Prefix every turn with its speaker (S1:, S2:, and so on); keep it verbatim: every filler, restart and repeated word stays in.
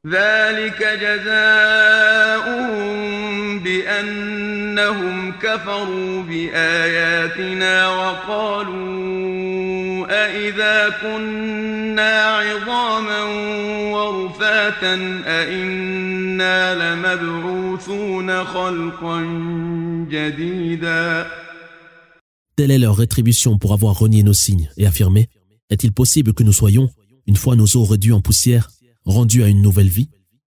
S1: ذلك جزاؤهم بأنهم كفروا بآياتنا وقالوا أإذا كنا عظاما ورفاتا أإنا لمبعوثون خلقا جديدا.
S2: Telle est leur rétribution pour avoir renié nos signes et affirmé: est-il possible que nous soyons, une fois nos os réduits en poussière, rendus à une nouvelle vie?